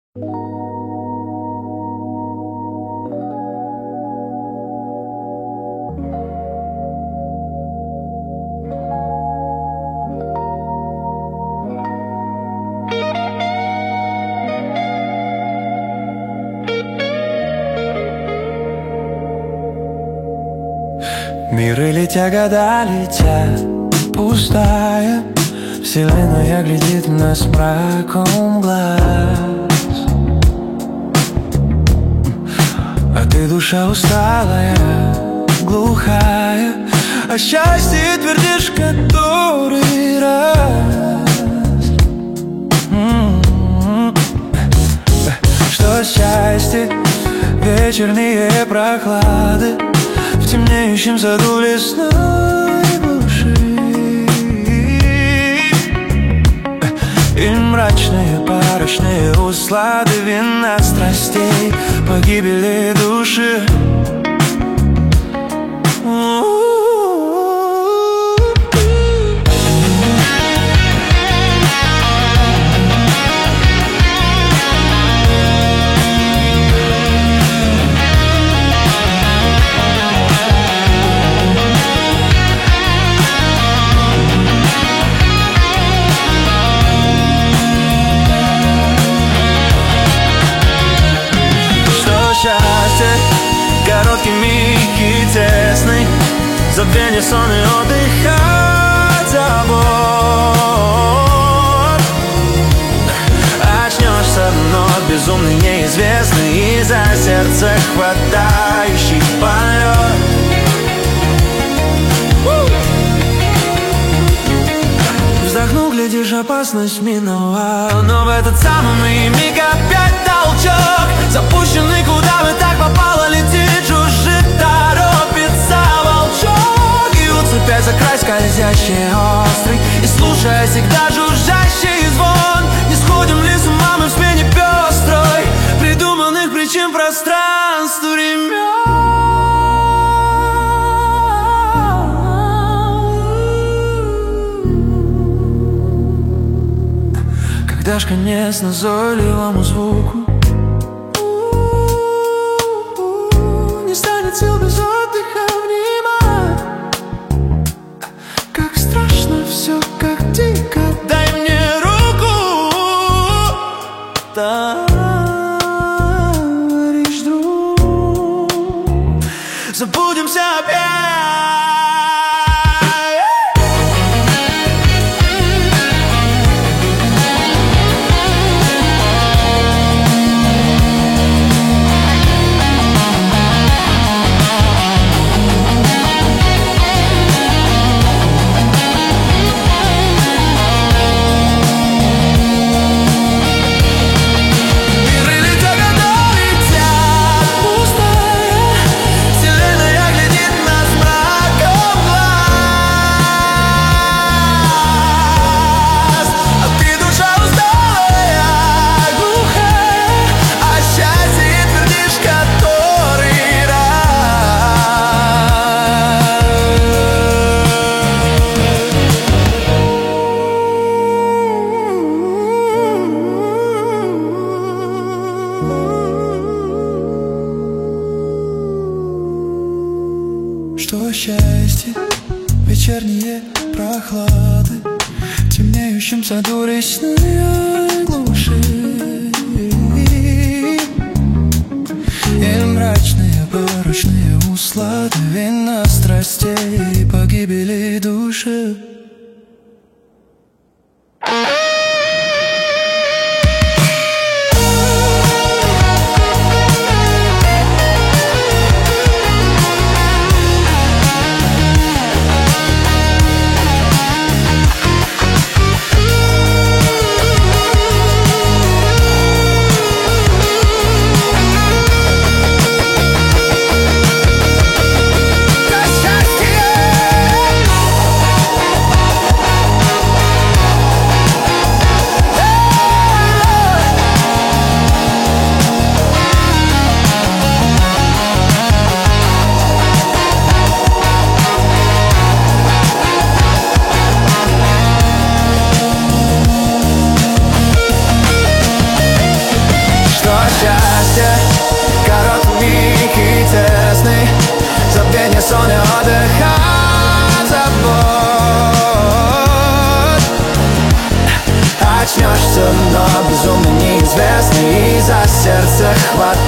Миры летя, года летят, пустая вселенная глядит в нас мраком глаз. А ты душа усталая, глухая, о счастье твердишь который раз. Что счастье, вечерние прохлады в темнеющем саду лесной глуши, и мрачные парочные услады вина страстей, погибели души. Короткий миг и тесный, забвение, сон и отдых от забот. Очнешься вновь безумный, неизвестный, и за сердце хватающий полет. Вздохнул, глядишь, опасность миновала, но в этот самый миг опять толчок, запущенный, куда бы так попало, летит, жужжит, торопится волчок. И уцепясь за край скользящий острый, и слушая всегда жужжащий звон, не сходим ли с ума мы в смене пестрой придуманных причин, пространств, времен. Когда ж конец назойливому звуку, не станет сил без отдыха внимать. Как страшно все, как дико. Дай мне руку, товарищ друг. Забудемся опять. Что счастье, вечерние прохлады в темнеющем саду речной глуши, и мрачные порочные услады вина страстей, погибели души. свете. Короткий миг и тесный, забвение, сон и отдых от забот. Очнешься, но безумно неизвестный, и за сердце хватает.